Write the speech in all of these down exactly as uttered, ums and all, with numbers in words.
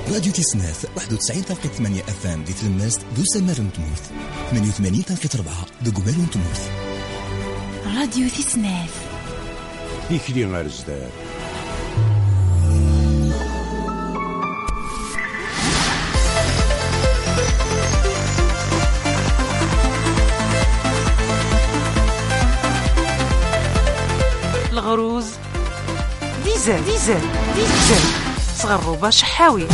راديو تسناف واحد وتسعين فاصلة ثمانية اف ام دي تلماس دو سمار نتموث ثمانية وثمانين فاصلة أربعة دو قبال نتموث. راديو تسناف يكلي غير زدار. الغروز ديزل ديزل ديزل صغروبة شحاوي.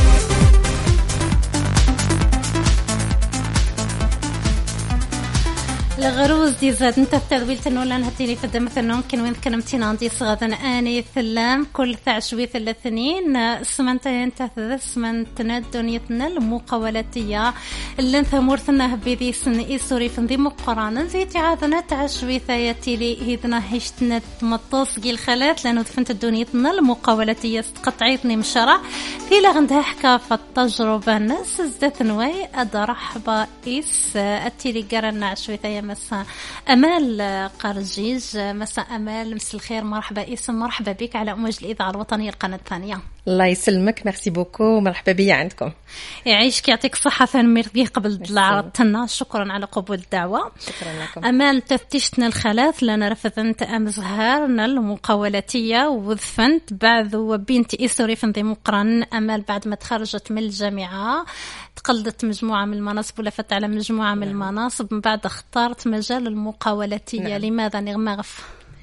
الغروز دي زاد انت التذويل تنولا نهتيلي فدا مثلا ممكن وين كلمتين عندي صغادا اني ثلام كل ثاع شوي ثلاثنين سمنتين انت سمنتنا دنيتنا المقاولاتيه اللي ثمورثنا بذي سن ايسوري فندي مقرانا زيتي عادنا تاع شوي ثياتيلي هيدنا هشتنا مطوس قي الخلات لانه دفنت دنيتنا المقاولاتيه قطعيتني مشرع في لغندها حكافه التجربه الناس زدت نوي ادرحبا ايس اتيلي قرنا شوي ثيا مساء أمال قرجيج. مساء أمال مس الخير مرحبا اسم مرحبا بك على أمواج الإذاعة الوطنية القناة الثانية. الله يسلمك ميرسي بوكو مرحبا بي عندكم. يعيشك يعطيك الصحة ثاني قبل عرضتنا شكرا على قبول الدعوة. شكرا لكم. أمال تفتشتنا الخلاث لنا رفضنت أم زهارنا المقاولاتية وذفنت بعد وبنتي إسوري فنذي مقرن. أمال بعد ما تخرجت من الجامعة تقلدت مجموعة من المناصب ولفت على مجموعة من المناصب من بعد اختارت مجال المقاولاتية. نعم. لماذا نغمغف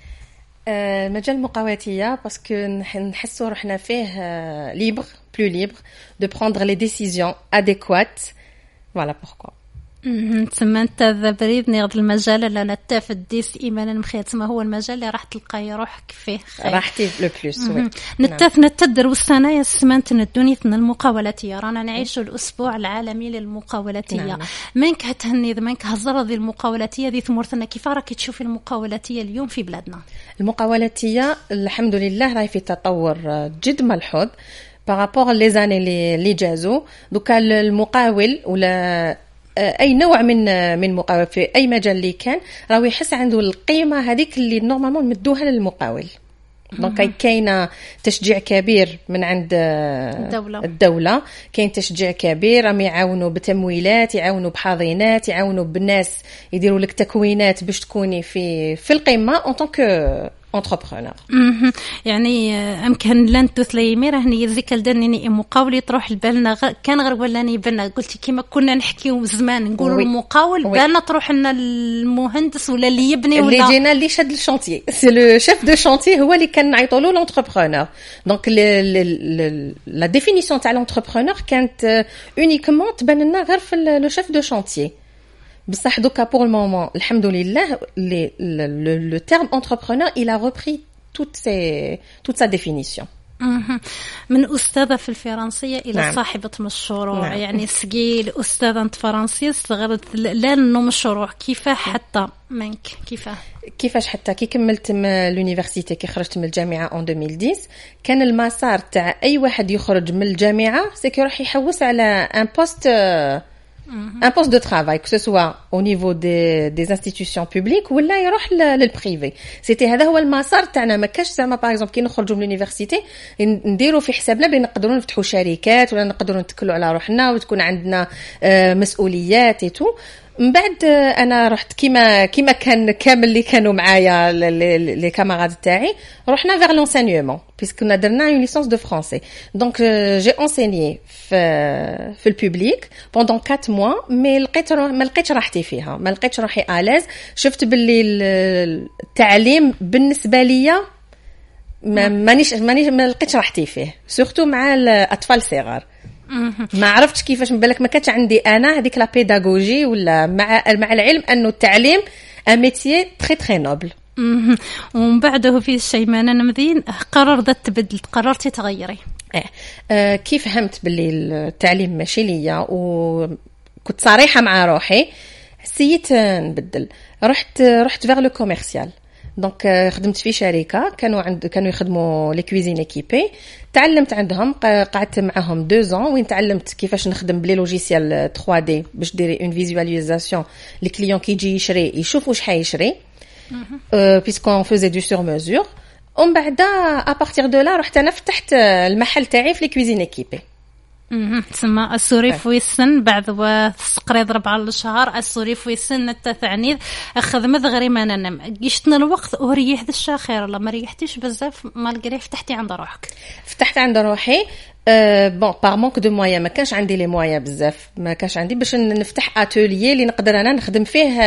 آه مجال المقاولاتية باسكو نحسوا روحنا فيه ليبر بلو ليبر دو بروندر لي ديسيزيون اديكوات. فوالا بوركوا تسمى انت ذبريدني غد المجال اللي انا تافديس ايمانا مخيت ما هو المجال اللي راح تلقاي روحك فيه خير راحتي لو بلوس. وي نتاف نتدر والسنه يا سمانتنا الدنيا المقاولاتيه رانا نعيشوا الاسبوع العالمي للمقاولاتيه. نعم. منك هتهني منك هزر ذي المقاولاتيه ذي ثمرتنا كيف راكي تشوفي المقاولاتيه اليوم في بلادنا؟ المقاولاتيه الحمد لله راهي في تطور جد ملحوظ بارابور لي زاني اللي جازوا. دوكا المقاول ولا اي نوع من من مقاول في اي مجال اللي كان راهو يحس عنده القيمه هذيك اللي نورمالمون مدوها للمقاول. دونك كاينه تشجيع كبير من عند الدوله الدوله كاين تشجيع كبير راهم يعاونوا بتمويلات يعاونوا بحاضنات يعاونوا بالناس يديروا لك تكوينات باش تكوني في في القمه اون طونك انتربرونور. يعني امكن لن تثلي ميره هني يزيك الدنيا مقاول تروح لبالنا كان غير ولاني بنا قلتي كيما كنا نحكيو زمان نقولوا المقاول بالنا تروح لنا المهندس ولا اللي يبني ولا اللي جينا اللي شاد الشانتيي سي لو شيف دو شانتيي هو اللي كان نعيطوا له لونتربرونور. دونك لا ديفينيسيون تاع لونتربرونور كانت اونيكمون تبان لنا غير في لو شيف دو شانتيي. بصح دوكا بور المومون الحمد لله le terme entrepreneur il a repris toute ses toute sa définition. من أستاذة في الفرنسية إلى نعم. صاحبة مشروع. نعم. يعني سجيل أستاذة فرنسية صغرت لأنه مشروع كيف حتى منك كيف كيفاش حتى كي كملت لونيفرسيتي كي خرجت من الجامعة en deux mille dix كان المسار تاع أي واحد يخرج من الجامعة سكي يروح يحوس على un poste un poste de travail que ce soit au niveau des des institutions publiques ولا يروح للبريفي. سيتي هذا هو المسار تاعنا. ما كاش زعما باغ اكزومبل كي نخرجوا من اليونيفرسيتي نديروا في حسابنا بان نقدروا نفتحوا شركات ولا نقدروا نتكلوا على روحنا وتكون عندنا مسؤوليات ايتو. من بعد انا رحت كيما كيما كان كامل اللي كانوا معايا لي كاماراد تاعي رحنا vers l'enseignement puisque كنا درنا une licence de français. donc j'ai enseigné في في البوبليك pendant quatre mois mais لقيت ما لقيتش راحتي فيها ما لقيتش روحي آلاز. شفت باللي التعليم بالنسبه ليا ما مانيش مانيش ما لقيتش راحتي فيه سورتو مع الاطفال الصغار. ما عرفتش كيفاش مبالك ما كانتش عندي انا هذيك لا بيداغوجي ولا مع مع العلم انه التعليم ان ميتيي تري تري نوبل. ومن بعده في الشيمانه نمذين قررت تبدل قررتي تغيري. اه, آه كيف فهمت باللي التعليم ماشي ليا وكنت صريحه مع روحي حسيت نبدل. رحت رحت فيغ لو كوميرسيال. دونك خدمت في شركه كانوا عند كانوا يخدموا لي كويزين ايكيبي. تعلمت عندهم قعدت معهم دو زون وين تعلمت كيفاش نخدم بلي لوجيسيال ثري دي باش ديري اون فيزواليزاسيون لي كليون كي يجي يشري يشوف واش حيشري بيسكون فوزي دو سور ميزور. ومن بعد ا بارتير دو لا رحت انا فتحت المحل تاعي في لي كويزين ايكيبي. تسمى السوري في السن بعد وتقريض ربع الشهر السوري في السن التعنيد خدمت غير ما ننم جشتنا الوقت وريح ذا الشاخير الله ما ريحتيش بزاف مالغري فتحتي عند روحك فتحت عند روحي أه بون باغ مونك دو مويا ما كانش عندي لي مويا بزاف ما كانش عندي باش نفتح اتوليي اللي نقدر انا نخدم فيه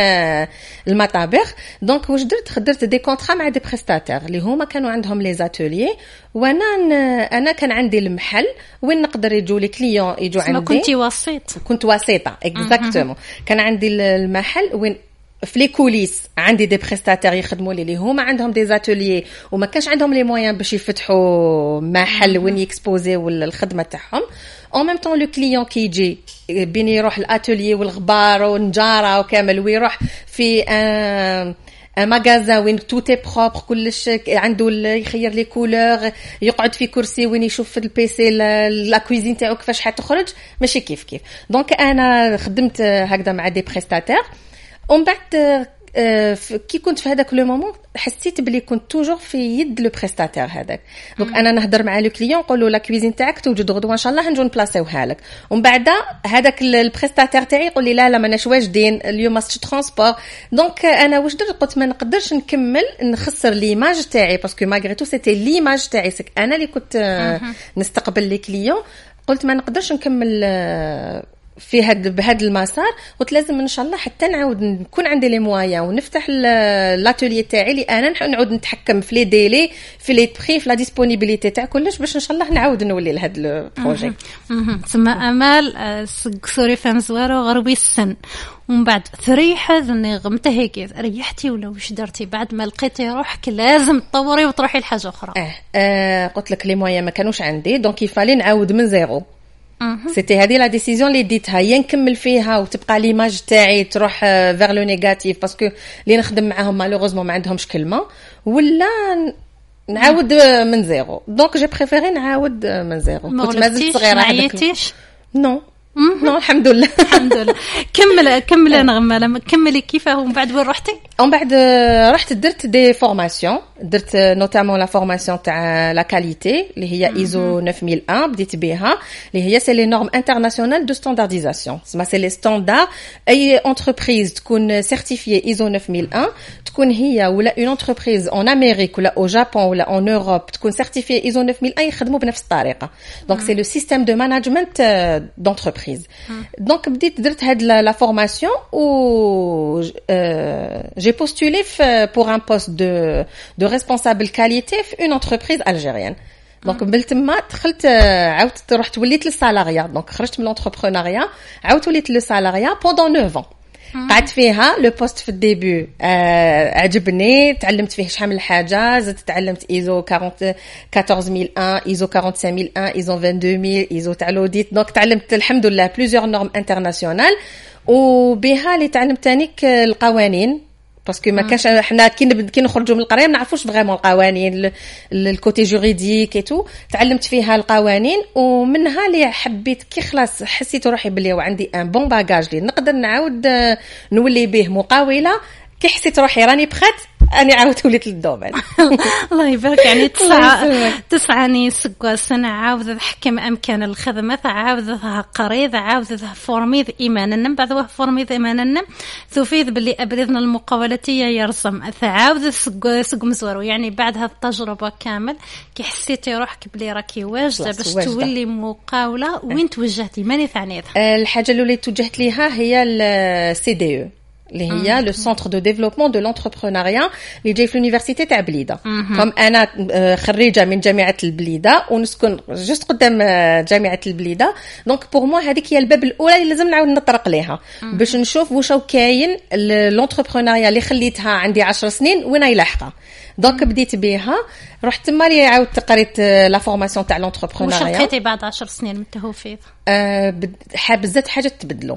المطابخ دونك واش درت خدرت دي كونطرا مع دي بريستاتير اللي هما كانوا عندهم لي زاتوليي وانا انا كان عندي المحل وين نقدر يجوا لي كليون يجوا عندي كنتي وسيط كنت وسيطه اكزاكتومون كان عندي المحل وين في لي كوليس عندي دي بريستاتير يخدموا لي اللي هما عندهم دي زاتوليي وما كانش عندهم لي مويان باش يفتحوا محل وين يكسبوزيو الخدمه تاعهم او ميم طون لو كليون كي يجي بين يروح الاتوليي والغبار والنجاره وكامل ويروح في ان ان ماغازان وين توت بروبر كلش عنده يخير لي كولور يقعد في كرسي وين يشوف في البيسي لا كويزين تاعو كيفاش حتخرج ماشي كيف كيف دونك انا خدمت هكذا مع دي بريستاتير ومن بعد كي كنت في هذاك لو مومون حسيت بلي كنت توجور في يد لو بريستاتير هذاك دونك انا نهضر مع لو كليون نقول له لا كويزين تاعك توجد غدوه ان شاء الله نجو نبلاصيوها لك ومن بعد هذاك البريستاتير تاعي يقول لي لا لا ماناش واجدين اليوم ماستش ترونسبور دونك انا واش درت قلت ما نقدرش نكمل نخسر ليماج تاعي باسكو ماغري تو سيتي ليماج تاعي سك انا اللي كنت نستقبل لي كليون قلت ما نقدرش نكمل في هاد بهذا المسار قلت لازم ان شاء الله حتى نعاود نكون عندي لي موايا ونفتح لاتوليي تاعي اللي انا نعاود نتحكم في لي ديلي في لي بري في لا ديسپونيبيليتي تاع كلش باش ان شاء الله نعاود نولي لهاد البروجي تسمى امال سوري فان زوارو غربي السن ومن بعد ثريحه اني غمته هيك ريحتي ولا واش درتي بعد ما لقيتي روحك لازم تطوري وتروحي لحاجه اخرى اه, آه قلت لك لي موايا ما كانوش عندي دونك يفالي نعاود من زيرو سيتي هذه لا ديسيزيون اللي ديتها يا نكمل فيها وتبقى ليماج تاعي تروح فير لو نيجاتيف باسكو اللي نخدم معاهم مالوغوزمون ما عندهمش كلمه ولا نعاود من زيرو دونك جي بريفيري نعاود من زيرو كنت مازلت صغيره هذاك نو نو الحمد لله الحمد لله كمل كمل انا غماله كملي كيفاه ومن بعد وين رحتي ومن بعد رحت درت دي فورماسيون درت نوتامون لا فورماسيون تاع لا كاليتي اللي هي ايزو نوف ميل واحد بديت بها اللي هي سي لي نورم انترناسيونال دو ستاندارديزاسيون سما سي لي ستاندار اي انتربريز تكون سيرتيفيي ايزو نوف ميل واحد تكون هي ولا اون انتربريز اون امريك ولا او جابون ولا اون اوروب تكون سيرتيفيي ايزو نوف ميل واحد يخدموا بنفس الطريقه دونك سي لو سيستيم دو ماناجمنت دونتربريز دونك بديت درت هاد لا فورماسيون و جي postulé pour un poste de de responsable qualité في une entreprise algérienne دونك من تما دخلت عاودت رحت وليت للسالاريا دونك خرجت من لونتربرونيا عاودت وليت للسالاريا بوندون نوف ans قعدت فيها لو بوست في الديبي آه عجبني تعلمت فيه شحال من حاجه زدت تعلمت ايزو أربعة أربعة مية واحد ايزو أربعة وأربعين مية واحد ايزو اثنين وعشرين مية ايزو تاع لوديت دونك تعلمت الحمد لله بليزيور نورم انترناسيونال وبها اللي تعلمت تانيك القوانين باسكو ما كاش حنا كي كي نخرجوا من القرايه ما نعرفوش فريمون القوانين الكوتي جوريديك اي تو تعلمت فيها القوانين ومنها اللي حبيت كي خلاص حسيت روحي بلي وعندي ان بون باجاج اللي نقدر نعاود نولي به مقاوله كي حسيت روحي راني بخات أنا عاودت وليت للدومين الله يبارك يعني تسعة تسعني سكوا سنة عاودة حكم أمكان الخدمة عاودة قريض عاودة فورميذ إيمانا بعد فورميذ إيمانا تفيد باللي أبرزنا المقاولتية يرسم عاودة سكوا سكوا مزورو يعني بعد هذه التجربة كامل كي حسيتي روحك بلي راكي واجدة باش تولي مقاولة وين توجهتي ماني ثانيتها الحاجة اللي توجهت ليها هي السي دي او اللي هي لو سونتر دو ديفلوبمون دو لونتربرونيا اللي جاي في اليونيفرسيتي تاع بليده كم انا خريجه من جامعه البليده ونسكن جست قدام جامعه البليده دونك بور مو هذيك هي الباب الاولى اللي لازم نعاود نطرق ليها باش نشوف واش كاين لونتربرونيا اللي خليتها عندي عشر سنين وين هي لاحقه دونك بديت بها رحت تما لي عاودت قريت لا فورماسيون تاع لونتربرونيا واش لقيتي بعد عشر سنين من التوفيق أه بزاف حاجات تبدلوا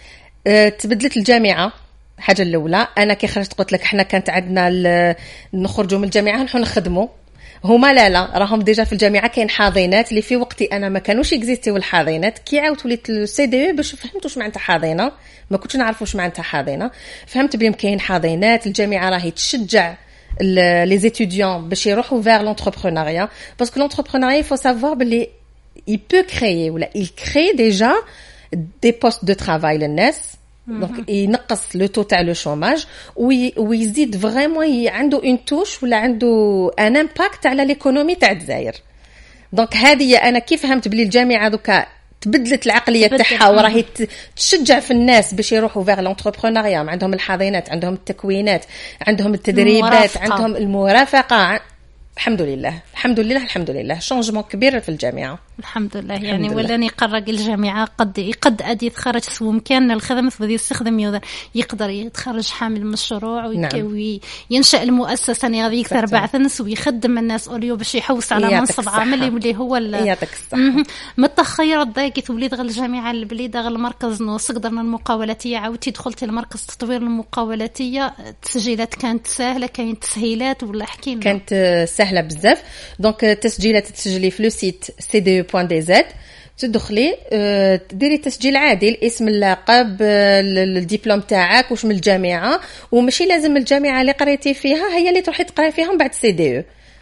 أه تبدلت الجامعه حاجه الاولى انا كي خرجت قلت لك احنا كانت عندنا نخرجوا من الجامعه نحن نخدموا هما لا لا راهم ديجا في الجامعه كاين حاضنات اللي في وقتي انا ما كانوش اكزيستيو الحاضنات كي عاودت وليت السي دي باش فهمت واش معناتها حاضنه ما كنتش نعرف واش معناتها حاضنه فهمت بلي كاين حاضنات الجامعه راهي تشجع لي زيتوديون باش يروحوا فير لونتربرونيا باسكو لونتربرونيا يفو سافوار بلي il peut créer ولا il crée déjà des postes de travail للناس. دونك ينقص لو تو تاع لو شوماج ويزيد فريمون عنده اون توش ولا عنده ان امباكت على ليكونومي تاع الجزائر. دونك هذه انا كيف فهمت بلي الجامعه دوكا تبدلت العقليه تاعها وراهي تشجع في الناس باش يروحوا فيغ لونتربرونيا. عندهم الحاضنات، عندهم التكوينات، عندهم التدريبات، المرافقة. عندهم المرافقه. الحمد لله الحمد لله الحمد لله شونجمون كبير في الجامعه الحمد لله. يعني ولاني يقرق الجامعه قد قد ادي يتخرج سو مكان الخدمه بدي يستخدم يقدر يقدر يتخرج حامل مشروع ويكوي ينشا المؤسسه اللي غادي يكثر بعث ويخدم الناس اوليو باش يحوس على منصب عمل اللي هو يعطيك الصحه. متخير ضايقي توليد غير الجامعه البليده غير المركز نوص قدرنا المقاولاتيه عاودتي دخلتي المركز تطوير المقاولاتيه. التسجيلات كانت سهله كاين تسهيلات ولا احكي لنا؟ كانت سهله بزاف. دونك التسجيلات تسجلي في لو سيت سي دي بوان دي زد تدخلي ديري تسجيل عادي الاسم اللقب الدبلوم تاعك واش من الجامعه وماشي لازم الجامعه اللي قريتي فيها هي اللي تروحي تقراي فيها بعد سي دي او.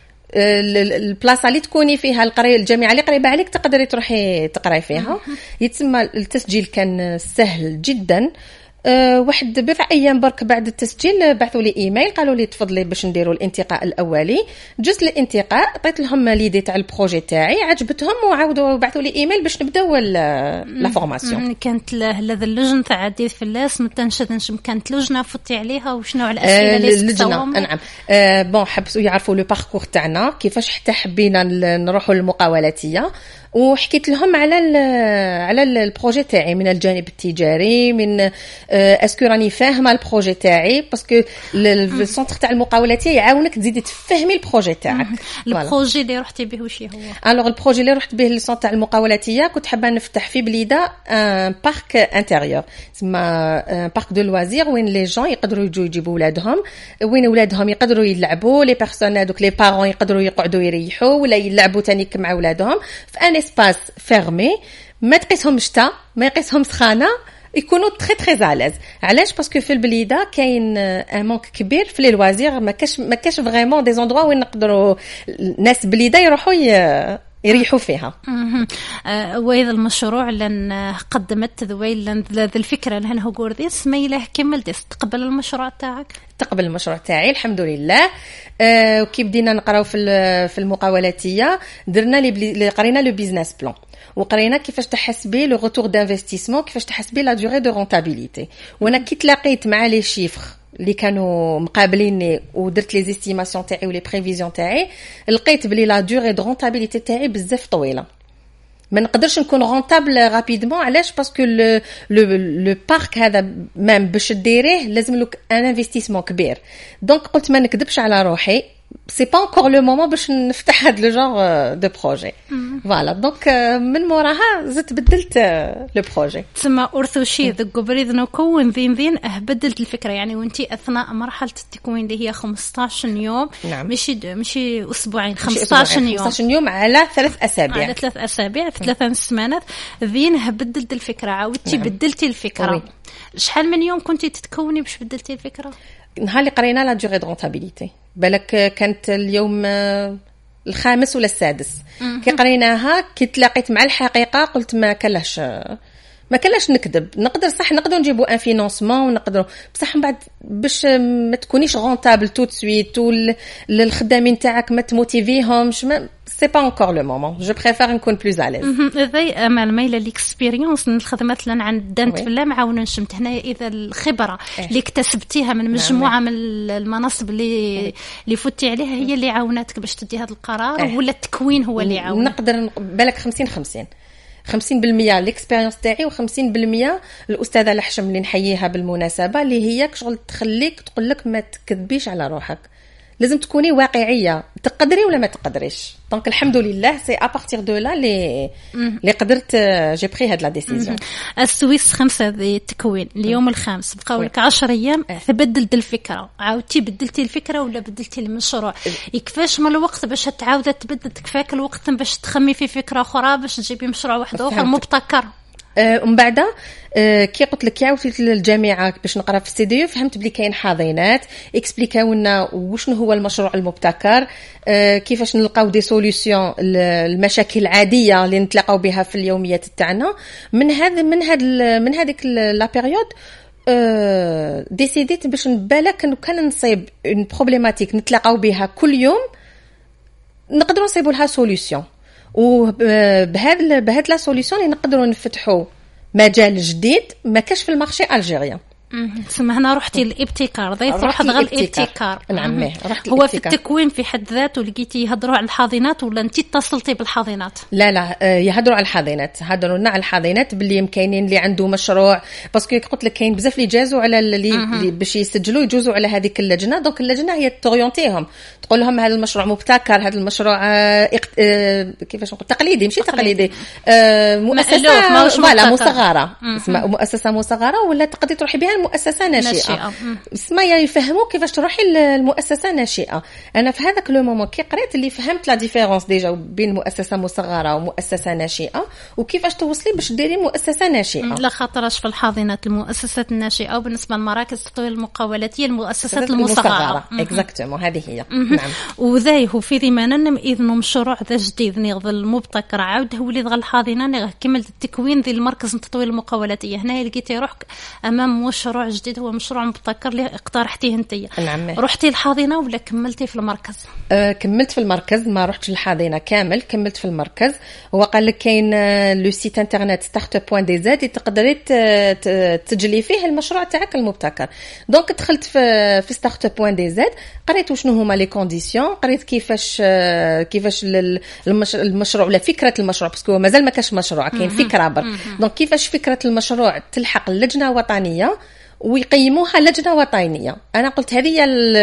البلاصه اللي تكوني فيها القريه الجامعه اللي قريبه عليك تقدري تروحي تقراي فيها. يتسمى التسجيل كان سهل جدا. أه واحد بضع ايام برك بعد التسجيل بعثوا لي ايميل قالوا لي تفضلي باش نديروا الانتقاء الاولي. جزء الانتقاء عطيت لهم ليدي تاع البروجي تاعي عجبتهم وعاودوا بعثوا لي ايميل باش نبداو لا فورماسيون. كانت هذا اللجنه تاع عديد في اللاس متنشدنش كانت لجنه فتي عليها وشنو على الاسئله اللي اللجنه نعم أه بون حبسوا يعرفوا لو باركور تاعنا كيفاش حتى حبينا نروحوا للمقاولاتيه وحكيت لهم على ال على البروجي تاعي من الجانب التجاري من اسكو راني فاهمه البروجي تاعي باسكو السونتر تاع المقاولاتيه يعاونك تزيدي تفهمي البروجي تاعك. البروجي اللي رحتي به واش هو؟ الوغ البروجي اللي رحت به للسونتر تاع المقاولاتيه كنت حابه نفتح في بليده ان بارك انتيريور تسمى ان بارك دو لوازير وين لي جون يقدروا يجوا يجيبوا ولادهم وين ولادهم يقدروا يلعبوا لي بيرسون هذوك لي بارون يقدروا يقعدوا يريحوا ولا يلعبوا تاني مع ولادهم في ان اسباس فيرمي ما تقيسهم شتا ما يقيسهم سخانه يكونوا تري تري زاليز. علاش؟ باسكو في البليده كاين ان مونك كبير في لي لوازير ما كاش ما كاش فريمون دي زوندروا وين نقدروا الناس بليده يروحوا يريحوا فيها. أه وهذا المشروع اللي قدمت ذويل ذا الفكره اللي هو قردي سميله كمل ديس تقبل المشروع تاعك؟ تقبل المشروع تاعي الحمد لله. أه وكي بدينا نقراو في في المقاولاتيه درنا لي قرينا لو بيزنس بلان وقرينا كيفاش تحسبي لو روتور دانفستيسمون كيفاش تحسبي لا دوري دو رونتابيليتي. وانا كي تلاقيت مع لي شيفر اللي كانوا مقابليني ودرت لي زيستيماسيون تاعي ولي بريفيزيون تاعي لقيت بلي لا دوري دو رونتابيليتي تاعي بزاف طويله ما نقدرش نكون رونتابل رابيدمون. علاش؟ باسكو لو لو بارك هذا مام باش ديريه لازم لك ان انفستيسمون كبير. دونك قلت ما نكذبش على روحي سي با انكور لو مومون باش نفتح هذا لو جونغ دو بروجي. فوالا دونك من موراها زدت بدلت لو بروجي تسمى ارثوشي ذك بريد نكون ذين ذين بدلت الفكره يعني وانتي اثناء مرحله التكوين اللي هي خمسطاش يوم. نعم. مشي مشي اسبوعين خمسطاش يوم خمسطاش يوم على ثلاث اسابيع على ثلاث اسابيع في ثلاث سمانات ذين بدلت الفكره عاودتي. نعم. بدلتي الفكره. وي. شحال من يوم كنتي تتكوني باش بدلتي الفكره؟ نهار اللي قرينا لا دوري دو رونتابيليتي بالك كانت اليوم الخامس ولا السادس كي قريناها كي تلاقيت مع الحقيقه قلت ما كلاش ما كلاش نكذب. نقدر صح نقدر نجيبوا ان فينانسمون ونقدروا بصح من بعد باش ما تكونيش رونتابل تو سويت والخدامين تاعك ما تموتيفيهمش سي با انكور لو مومون جو بريفير نكون بلوز اليز. هذي امال مايله ليكسبيريونس من الخدمات اللي عندنت بالله معاونه نشمت هنا اذا الخبره اللي اكتسبتيها من مجموعه من المناصب اللي اللي فتي عليها هي اللي عاونتك باش تدي هذا القرار ولا التكوين هو اللي عاون؟ نقدر بالك خمسين خمسين خمسين بالمية الاكسبيرينس تاعي وخمسين بالمية الاستاذه الحشم اللي نحييها بالمناسبه اللي هي شغل تخليك تقول لك ما تكذبيش على روحك لازم تكوني واقعيه تقدري ولا ما تقدريش. دونك الحمد لله سي ا بارتير دو لا لي لي قدرت جي بري هاد لا ديسيزيون. السويس خمسه ذي التكوين اليوم الخامس بقاو لك عشرة ايام تبدلت الفكره عاودتي بدلتي الفكره ولا بدلتي المشروع؟ كيفاش من الوقت باش تعاود تبدل تكفاك الوقت باش تخمي في فكره اخرى باش تجيبي مشروع واحد اخر مبتكر؟ ومن بعد كي قلت لك عاودت للجامعه باش نقرا في السي دي فهمت بلي كاين حاضنات اكسبليكاو لنا وشنو هو المشروع المبتكر، كيفاش نلقاو دي سوليوشن المشاكل العاديه اللي نتلاقاو بها في اليوميات تاعنا. من هذا من هاد من هذيك لا بيريود أه ديسيديت باش نبالك انه كان نصيب اون بروبليماتيك نتلاقاو بها كل يوم نقدروا نصيبوا لها سوليوشن، وبهذا بهذا لا سوليوشن نقدروا نفتحوا مجال جديد ما كاش في المارشي الجيريان. سما هنا رحتي الابتكار ضيف روح دغ الابتكار. نعم رحت هو في التكوين في حد ذاته لقيتي يهضروا على الحاضنات ولا انت اتصلتي بالحاضنات؟ لا لا يهضروا على الحاضنات، هضروا لنا على الحاضنات باللي مكاينين اللي عنده مشروع باسكو قلت لك كاين بزاف اللي جازوا على اللي باش يسجلوا يجوزوا على هذيك اللجنه. دونك اللجنه هي توريونتيهم تقول لهم هذا المشروع مبتكر، هذا المشروع كيفاش نقول تقليدي ماشي تقليدي مؤسسه فوالا مصغره اسمها مؤسسه مصغره ولا تقدري تروحي بها مؤسسه ناشئه اسمها يفهموا كيفاش تروحي المؤسسه ناشئه. انا في هذاك لو مومون كي قريت اللي فهمت لا ديفيرونس ديجا بين مؤسسه مصغره ومؤسسه ناشئه وكيفاش توصلي باش ديري مؤسسه ناشئه. لا خاطرش في الحاضنات المؤسسات الناشئه وبالنسبه للمراكز التطوير المقاولاتيه المؤسسات المصغره اكزاكتومون هذه هي. نعم وذاي هو في ضماننا اذن مشروع ذا جديد نيض المبتكر عاود هو اللي دغ الحاضنه كملت التكوين ذي المركز التطوير المقاولاتيه. هنا لقيتي روحك امام مشروع جديد هو مشروع مبتكر اللي اقترحتيه انت. نعم. رحتي الحاضنه ولا كملتي في المركز؟ أه كملت في المركز ما رحتش الحاضنه كامل، كملت في المركز. هو قال لك كاين لو سيت انترنت ستارت بوين دي زاد تقدري تسجلي فيه المشروع تاعك المبتكر. دونك دخلت في في ستارت بوين دي زاد قريت شنو هما لي كونديسيون، قريت كيفاش كيفاش المشروع ولا فكره المشروع باسكو مازال ما كاش مشروع كاين فكره بر. دونك كيفاش فكره المشروع تلحق اللجنه الوطنيه ويقيموها لجنه وطنيه. انا قلت هذه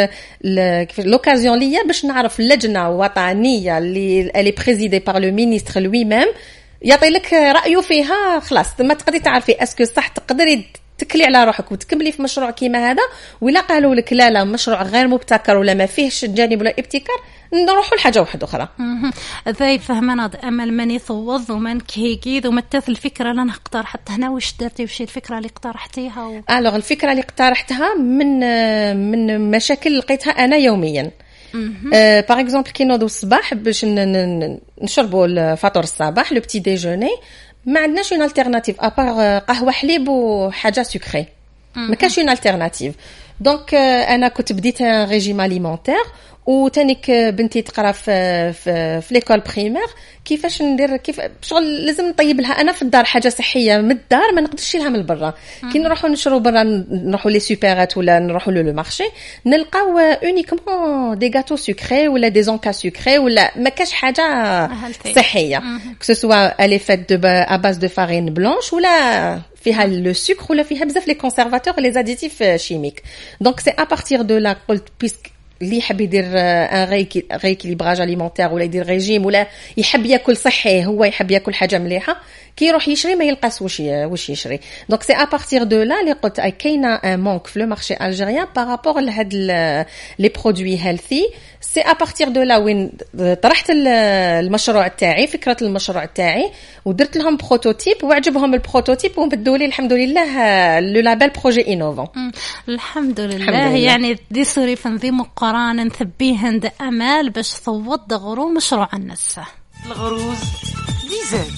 لوكازيون ليا باش نعرف اللجنه الوطنيه اللي اللي بريزيدي بار لو مينيستر لوي ميم يعطي لك رايه فيها. خلاص ما تقدري تعرفي اسكو صح تقدري تكلي على روحك وتكملي في مشروع كيما هذا، ولا قالوا لك لا لا مشروع غير مبتكر ولا ما فيهش جانب ولا ابتكار نروحوا لحاجه واحده اخرى. ذاي فهمنا امل من يصوض ومن كيكيد ومتث الفكره اللي انا اقترحتها. هنا واش درتي وش الفكره اللي اقترحتيها و... الوغ الفكره اللي اقترحتها من من مشاكل لقيتها انا يوميا. باغ اكزومبل كي نوضوا الصباح باش نشربوا الفطور الصباح لو بتي ديجوني ما عندناش اون التيرناتيف ابار قهوه حليب وحاجه سكري، ما كاش اون التيرناتيف. دونك انا كنت بديت ان ريجيم اليمونتير وتانيك بنتي تقرا في في, في ليكول بريمير كيفاش ندير كيف شغل لازم نطيب لها انا في الدار حاجه صحيه من الدار ما نقدرش لها من برا. كي نروحوا نشرو برا نروحوا لي سوبرات ولا نروحوا لو مارشي نلقاو اونيكمون دي غاتو سكري ولا دي زونكا سكري ولا ما كاش حاجه صحيه كو سوا الي فات دو ا باز دو فارين بلانش ولا فيها لو سكر ولا فيها بزاف لي كونسيرفاتور لي زاديتيف شيميك. دونك سي ا بارتير دو لا قلت بيسك اللي يحب يدير ان ريكيليبراج اليمونتير ولا يدير ريجيم ولا يحب ياكل صحي هو يحب ياكل حاجه مليحه كي يروح يشري ما يلقاش واش واش يشري. دونك سي ا بارتير دو لا اللي قلت كاينه ان مونك في لو مارشي الجيريان بارابور لهاد لي برودوي هيلثي. سي ا بارتير دو لا وين طرحت المشروع تاعي فكره المشروع تاعي ودرت لهم بروتوتيب وعجبهم البروتوتيب وبدوا لي الحمد لله لو لابيل بروجي انوفون. الحمد لله يعني دي سوري فنذي مقارنه نثبيه عند امال باش صوت غرو مشروع الناس الغروز ديزات.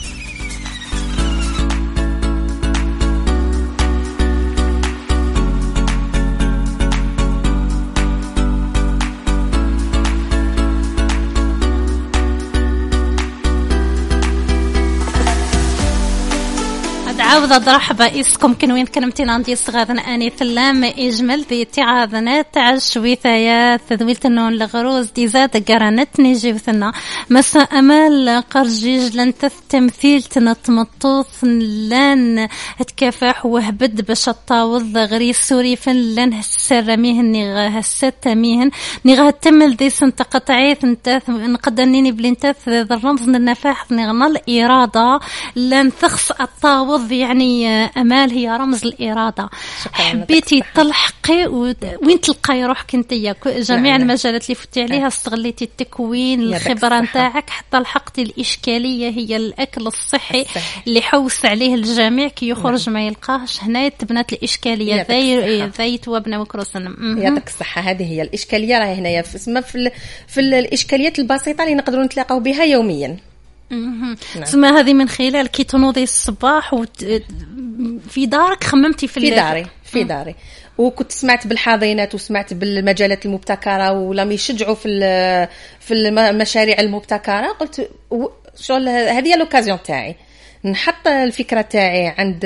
عاوضة درحبا إسكم كن وين كنمتين عندي صغادن أني ثلام إجمل ذي تعاذنات تعش شويثايات تذويل تنون لغروز دي زاد قرانت نيجي وثنا مسا أمال قرجيج لن تثمثيل تنطمطوث لن هتكافح وهبد باش الطاوض غري سوري فن لن هسر ميهن نغا هسات ميهن نغا تمل ذي سنت قطعيث نتاث نقدنيني بلنتاث ذا الرمز النفاح نغنى الإرادة لن تخص الطاوض يعني امال هي رمز الاراده. حبيتي تلحقي وين تلقاي روحك انتيا جميع نعم. المجالات اللي فتي عليها استغليتي التكوين الخبره نتاعك حتى لحقتي الاشكاليه هي الاكل الصحي الصح. اللي حوس عليه الجميع كي يخرج نعم. ما يلقاهش هنا تبنات الاشكاليه ذي ذي توابنا وكروسنا. يعطيك الصحه. هذه هي الاشكاليه راهي هنايا في في, في الاشكاليات البسيطه اللي نقدروا نتلاقاو بها يوميا. نعم. ثم هذه من خلال كي تنوضي الصباح وت... في دارك خممتي في في داري في داري وكنت سمعت بالحاضنات وسمعت بالمجالات المبتكره ولا يشجعوا في في المشاريع المبتكره. قلت شغل هذه هي لوكازيون تاعي نحط الفكره تاعي عند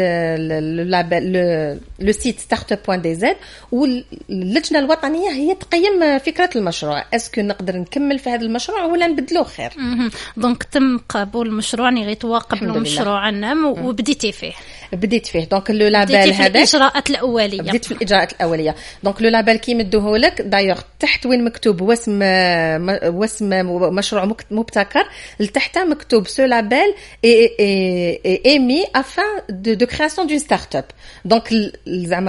لو سيت ستارت اب بوان دي زد واللجنه الوطنيه هي تقيم فكره المشروع اسكو نقدر نكمل في هذا المشروع ولا نبدلوه خير. دونك تم قبول المشروع ني غيتواقب المشروع نعم وبديتي فيه بديت فيه. دونك لو لابيل هذا الاجراءات الاوليه بديت في الاجراءات الاوليه. دونك لو لابيل كي يمدوه لك دايوغ تحت وين مكتوب واسم واسم مشروع مبتكر لتحت مكتوب سو لابيل اي émis afin de, de création d'une start-up. Donc زعما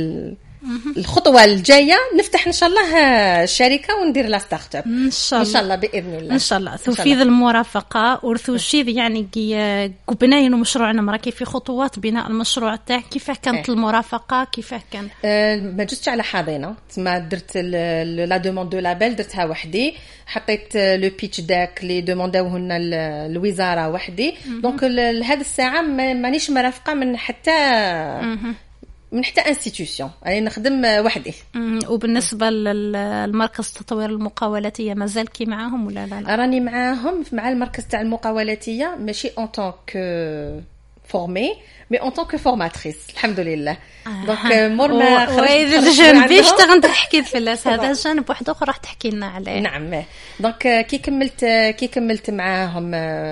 الخطوه الجايه نفتح ان شاء الله الشركه وندير لا ستارت اب ان شاء الله ان شاء الله باذن الله ان شاء الله. تنفيذ المرافقه ورثو شي يعني بنايين مشروعنا مراكي في خطوات بناء المشروع تاعك كيف كانت إيه. المرافقه كيف كان أه ما جستش على حاضنه ما درت لا دوموند دو لابيل درتها وحدي حطيت لو بيتش داك اللي دومونداوه لنا الوزاره وحدي. دونك لهذه الساعه مانيش مرافقه من حتى مه. من حتى انستيتيوشن يعني نخدم وحدي. وبالنسبه للمركز التطوير المقاولاتيه مازال كي معاهم ولا لا, لا؟ راني معاهم مع المركز تاع المقاولاتيه ماشي اون طونك فورمي مي اون طونك فورماتريس الحمد لله. دونك مور ما خرجت الجنب باش تنحكي في اللاس هذا جانب واحد اخر راح تحكي لنا عليه. نعم. دونك كي كملت كي كملت معاهم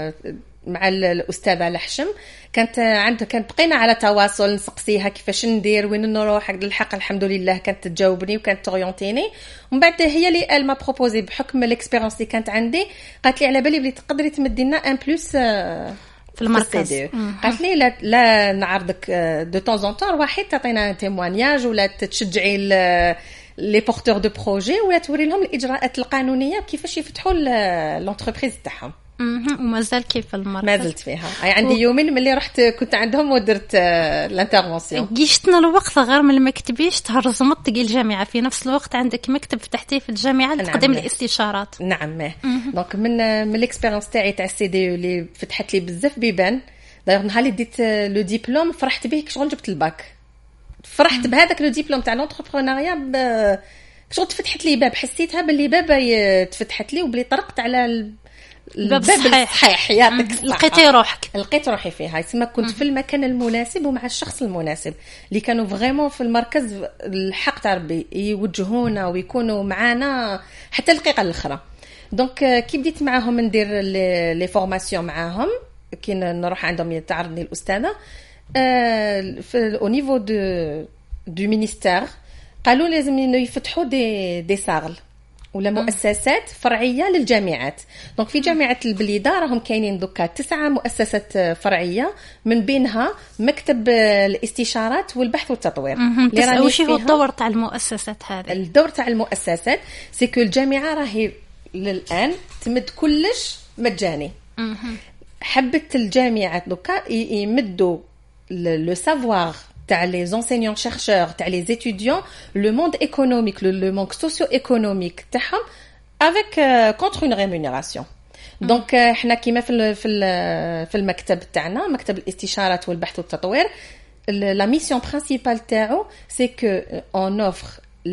مع الاستاذه لحشم كانت عندها كانت بقينا على تواصل نسقسيها كيفاش ندير وين نروح. الحق الحمد لله كانت تجاوبني وكانت توريونتيني. ومن بعد هي اللي ال ما بروبوزي بحكم الاكسبيريونس اللي كانت عندي قالت لي على بالي بلي تقدري تمدي لنا ان بلس في المركز. قالت لي لا, لا نعرضك دو طون زون طون واحد تعطينا تيموانياج ولا تشجعي لي بورتور دو بروجي ولا توري لهم الاجراءات القانونيه كيفاش يفتحوا لونتربريز تاعهم. ومازال كيف المركز ما زلت فيها. اي عندي و... يومين ملي رحت كنت عندهم ودرت الانترفونسيون. جيشتنا الوقت غير من المكتبيش تهرزمت تقي الجامعه في نفس الوقت عندك مكتب فتحتيه في الجامعه لتقديم نعم. الاستشارات. نعم. دونك من من الاكسبيريونس تاعي تاع السي دي اللي فتحت لي بزاف بيبان. دايوغ نهار اللي ديت لو ديبلوم فرحت به كشغل جبت الباك فرحت مم. بهذاك لو ديبلوم تاع لونتربرونيا ب... كشغل تفتحت لي باب حسيتها باللي باب تفتحت لي وبلي طرقت على ال... الباب صحيح يعطيك لقيتي روحك لقيت روحي فيها يسمى كنت في المكان المناسب ومع الشخص المناسب اللي كانوا فريمون في المركز الحق تاع ربي يوجهونا ويكونوا معانا حتى الدقيقه الاخرى. دونك كي بديت معاهم ندير لي فورماسيون معاهم كي نروح عندهم تعرضني الاستاذه في او نيفو دو دو مينيستير قالوا لازم يفتحوا دي دي ساغل ولا مؤسسات فرعيه للجامعات. دونك في جامعه البليده راهم كاينين دوكا تسعه مؤسسات فرعيه من بينها مكتب الاستشارات والبحث والتطوير. اللي راني وش هو الدور تاع المؤسسات هذه؟ الدور تاع المؤسسات سيكو الجامعه راهي للان تمد كلش مجاني. حبت الجامعات دوكا يمدوا لو سافوار تاع لي زونسينيون شيرشور تاع لي زيتوديون لو موند ايكونوميك لو موند سوسيو ايكونوميك تاعهم افيك كونتر اون ريمونيراسيون. دونك حنا كيما في في المكتب تاعنا مكتب الاستشارات والبحث والتطوير لا ميسيون برينسيبال تاعو سي كو اون اوفر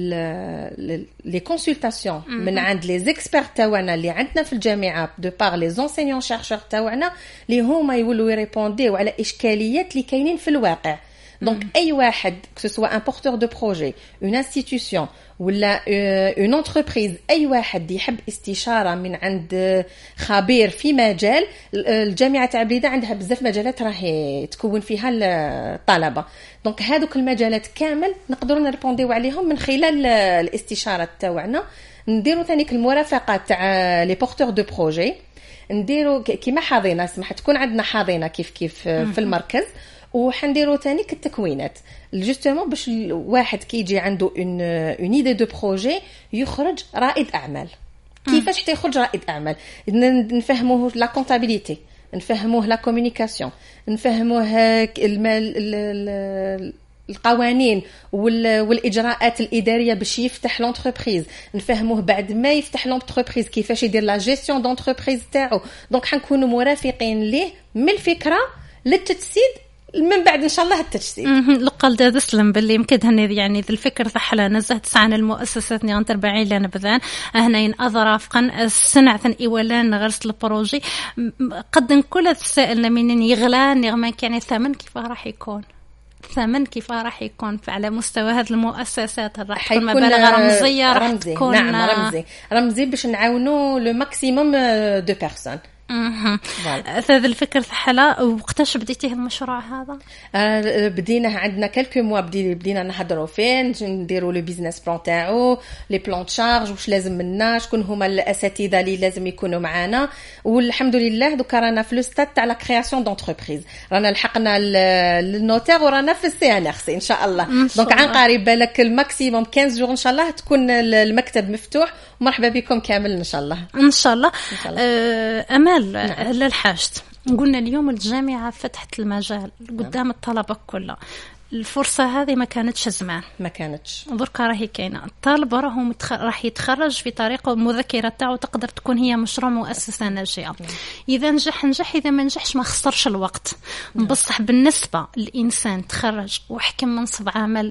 لي كونسلطاسيون من عند لي زيكسبير تاعنا اللي عندنا في الجامعه دو بار لي زونسينيون شيرشور تاعنا اللي هما يولوا يريبونديو على اشكاليات اللي كاينين في الواقع. Donc, أي واحد que ce soit un porteur de projet, une institution ولا une entreprise أي واحد يحب استشارة من عند خبير في مجال الجامعة تاع بليدة عندها بزاف مجالات راهي تكون فيها الطلبة. دونك هذوك المجالات كامل نقدروا نريبونديو عليهم من خلال الاستشارة تاعنا. نديروا ثاني المرافقة تاع لي بورتور دو بروجي نديروا كيما حاضنه سمح تكون عندنا حاضنه كيف كيف في المركز وحنديرو تاني كالتكوينات جوستومون باش الواحد كيجي عنده اون اون ايدي دو بروجي يخرج رائد اعمال. كيفاش حتى يخرج رائد اعمال؟ نفهموه لا كونطابيليتي، نفهموه لا كومونيكاسيون، نفهموه المال القوانين والاجراءات الاداريه باش يفتح لونتربريز، نفهموه بعد ما يفتح لونتربريز كيفاش يدير لا جيستيون دونتربريز تاعو. دونك حنكونوا مرافقين ليه من الفكره للتجسيد، من بعد ان شاء الله التجسيد. لقال دا تسلم باللي يمكن هني يعني ذا الفكر تاعها نزهت سعنا المؤسسات ني تربعين لنا بذان هنا اظرافقا السنع ثن ايولان غرس البروجي قد كل تسائلنا منين يغلان يغمان كان الثمن كيف راح يكون ثمن كيف راح يكون على مستوى هذه المؤسسات راح تكون مبالغ رمزيه راح رمزي. تكون نعم رمزي رمزي باش نعاونوا لو ماكسيموم دو بيرسون. هذا الفكر ثحلا. وقتاش بديتي المشروع هذا؟ آه بدينا عندنا كلكو موا بدينا نهضروا فين نديروا لو بيزنس بلان تاعو، لي بلان شارج واش لازم منا، شكون هما الاساتذه اللي لازم يكونوا معنا. والحمد لله دوكا رانا في لو ستاد تاع لا كرياسيون دونتربريز، رانا لحقنا للنوتير ورانا في السي ان ار سي ان شاء الله. دونك عن قريب بالك الماكسيموم خمسة جور ان شاء الله تكون المكتب مفتوح. مرحبا بكم كامل ان شاء الله ان شاء الله, إن شاء الله. أه امال نعم. للحاجت قلنا اليوم الجامعه فتحت المجال قدام الطلبه كلها، الفرصه هذه ما كانتش زمان، ما كانتش دركا راهي كاينه. الطالب راهو متخ... راح يتخرج في طريقه المذكره تاعو تقدر تكون هي مشروع مؤسسه ناجحه. اذا نجح نجح، اذا ما نجحش ما خسرش الوقت. بصح بالنسبه للانسان تخرج وحكم منصب عمل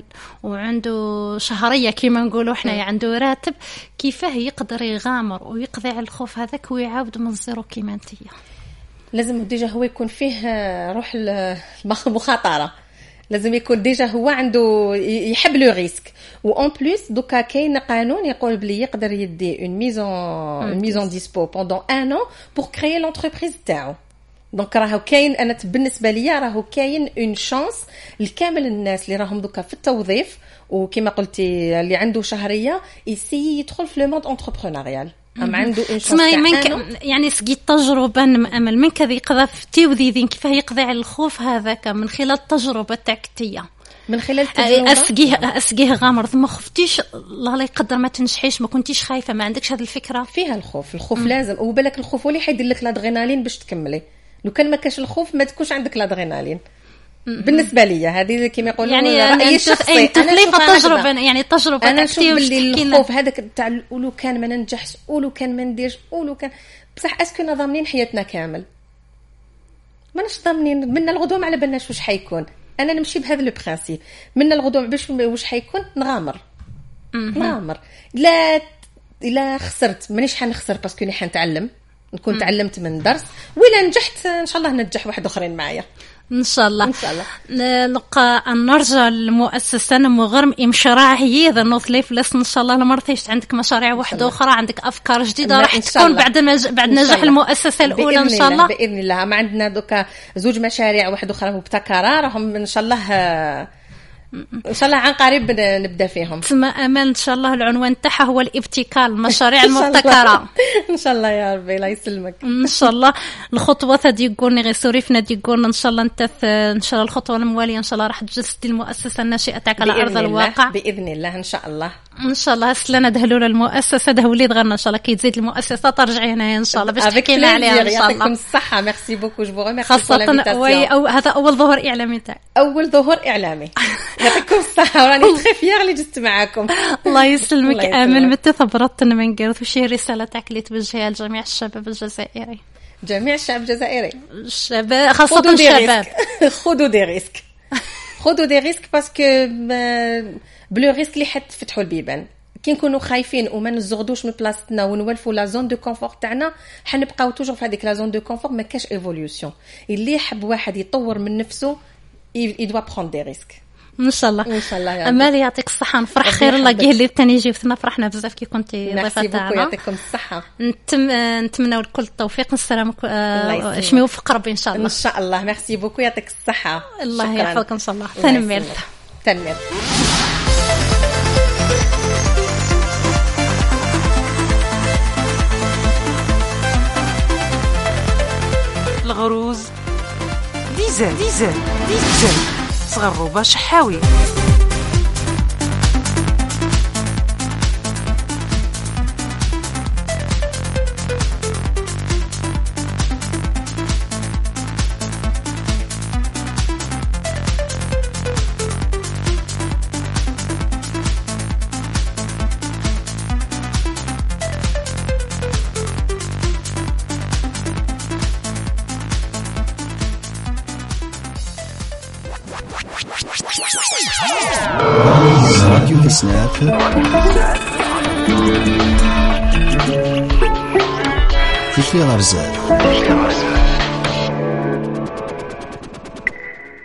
وعنده شهريه كما نقولوا احنا عنده راتب، كيفاه يقدر يغامر ويقضي على الخوف هذاك ويعاود من زيرو كيما انتيا؟ لازم ديجا هو يكون فيه روح المخاطره، لازم يكون ديجا هو عنده يحب لو ريسك. و اون بليس دوكا كاين قانون يقول بلي يقدر يدي اون ميزون اون ميزون ديسبو بوندون ان ان بور كريي لونتربريز تاعو. دونك راهو كاين، انا بالنسبه ليا راهو كاين اون شانس لكامل الناس اللي راهم دوكا في التوظيف وكما قلتي اللي عنده شهريه يسي يدخل في لو موند انتربرونيريال. أم عنده إن شاء الله منك يعني سقي التجربة نأمل منك ذي قضى في تيوذي كيف يقضي على الخوف هذاك من خلال التجربة تاعكتية، من خلال التجربة أسقيه أسقيه غامر ما خفتيش الله لا يقدر ما تنجحيش، ما كنتيش خايفة، ما عندكش هذه الفكرة؟ فيها الخوف، الخوف م. لازم، وبالك الخوف ولي حيدير لك الادرينالين باش تكملي. لو كان ما كاش الخوف ما تكونش عندك الادرينالين. بالنسبه لي هذه كما يقولوا يعني رايي الشخصي، انا نشوف التجربه يعني التجربه انا نشوف باللي الخوف هذاك تاع ولو كان ما ننجحش ولو كان ما نديرش ولو كان، بصح اسكو ضامنين حياتنا كامل؟ ماناش ضامنين. من الغدوم على بالناش واش حيكون. انا نمشي بهذا لو برينسيپ، من الغدوم باش واش حيكون نغامر نغامر. لا الا خسرت مانيش حنخسر باسكو ني حنتعلم، نكون تعلمت من درس، ولا نجحت ان شاء الله ننجح واحد اخرين معايا ان شاء الله. ان شاء الله لقى نرجع للمؤسسه مغرم مشروع هي ذا نوث ليف لس ان شاء الله لمرتيش عندك مشاريع واحده اخرى، عندك افكار جديده راح تكون بعد مج... بعد نجاح المؤسسه الاولى ان شاء الله باذن الله. ما عندنا دوكا زوج مشاريع واحده اخرى مبتكره راهم ان شاء الله ان شاء الله عن قريب نبدا فيهم. تسمى امال ان شاء الله العنوان تاعها هو الابتكار، المشاريع المبتكره ان شاء الله يا ربي الله يسلمك. ان شاء الله الخطوه هذه يقولني غير سوريفنا دي يقولنا ان شاء الله انت ان شاء الله الخطوه المواليه ان شاء الله راح تجسدي المؤسسه الناشئه تاعك على ارض الواقع باذن الله ان شاء الله. ان شاء الله هسلنا دهلوا المؤسسه ده وليد غيرنا ان شاء الله كي تزيد المؤسسه ترجعي هنا ان شاء الله باش تحكي لنا عليها ان شاء الله. يعطيكم الصحه، ميرسي بوكو، جو ريميرسي خاصه أو هذا اول ظهور اعلامي تاعي، اول ظهور اعلامي. يعطيكم الصحه وراني تخفيا اللي جست معاكم. الله يسلمك. امل متى ثبرت من قرث وشي رساله تاعك اللي توجهيها لجميع الشباب الجزائري؟ جميع الشعب الجزائري، الشباب خاصه الشباب، خذوا دي ريسك خذوا دي ريسك باسكو بلو ريسك اللي حتفتحوا البيبان. كي نكونوا خايفين وما نزغدوش من بلاصتنا ونولفوا لا زون دو كونفور تاعنا، حنبقاو توجور في هذيك لا زون دو كونفور، ما كاش ايفوليوشن. اللي يحب واحد يطور من نفسه يدوا برون دي ريسك ان شاء الله. ان شاء الله يا امال يعطيك الصحه، نفرح خير الله جه اللي ثاني يجي وثنا فرحنا بزاف كي كنتي ضيفه تاعنا. يعطيكم الصحه، نتم نتمنوا لكل التوفيق نسلامك آه شمي وفق ربي ان شاء الله. ان شاء الله ميرسي بوكو، يعطيك الصحه. الله يحفظك ان شاء الله. تنمير تنمير. الغروز ديزل ديزل ديزل صغروبة شحاوي. راديو تسناف في غرزة.